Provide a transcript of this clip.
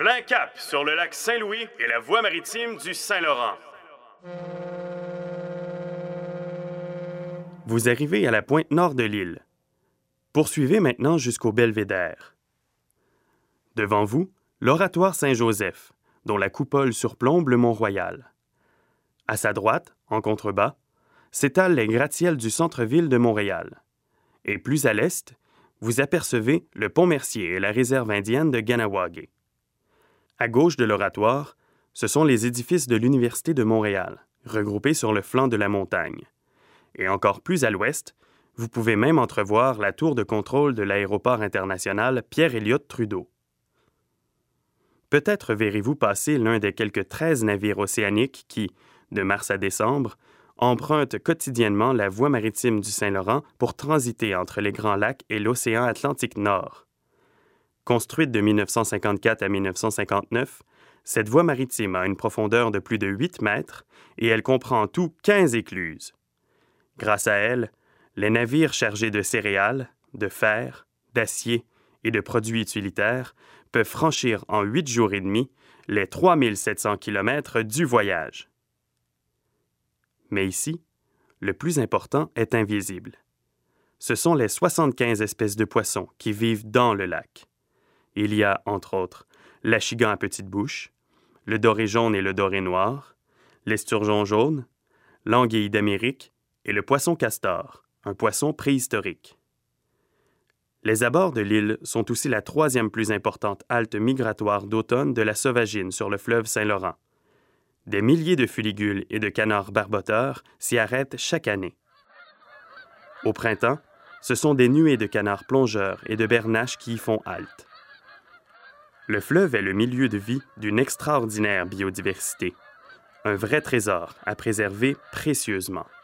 Plein cap sur le lac Saint-Louis et la voie maritime du Saint-Laurent. Vous arrivez à la pointe nord de l'île. Poursuivez maintenant jusqu'au belvédère. Devant vous, l'oratoire Saint-Joseph, dont la coupole surplombe le Mont-Royal. À sa droite, en contrebas, s'étalent les gratte-ciels du centre-ville de Montréal. Et plus à l'est, vous apercevez le pont Mercier et la réserve indienne de Ganawagé. À gauche de l'oratoire, ce sont les édifices de l'Université de Montréal, regroupés sur le flanc de la montagne. Et encore plus à l'ouest, vous pouvez même entrevoir la tour de contrôle de l'aéroport international Pierre-Elliott-Trudeau. Peut-être verrez-vous passer l'un des quelques 13 navires océaniques qui, de mars à décembre, empruntent quotidiennement la voie maritime du Saint-Laurent pour transiter entre les Grands Lacs et l'océan Atlantique Nord. Construite de 1954 à 1959, cette voie maritime a une profondeur de plus de 8 mètres et elle comprend en tout 15 écluses. Grâce à elle, les navires chargés de céréales, de fer, d'acier et de produits utilitaires peuvent franchir en 8 jours et demi les 3700 kilomètres du voyage. Mais ici, le plus important est invisible. Ce sont les 75 espèces de poissons qui vivent dans le lac. Il y a, entre autres, l'achigan à petite bouche, le doré jaune et le doré noir, l'esturgeon jaune, l'anguille d'Amérique et le poisson castor, un poisson préhistorique. Les abords de l'île sont aussi la 3e plus importante halte migratoire d'automne de la sauvagine sur le fleuve Saint-Laurent. Des milliers de fuligules et de canards barboteurs s'y arrêtent chaque année. Au printemps, ce sont des nuées de canards plongeurs et de bernaches qui y font halte. Le fleuve est le milieu de vie d'une extraordinaire biodiversité, un vrai trésor à préserver précieusement.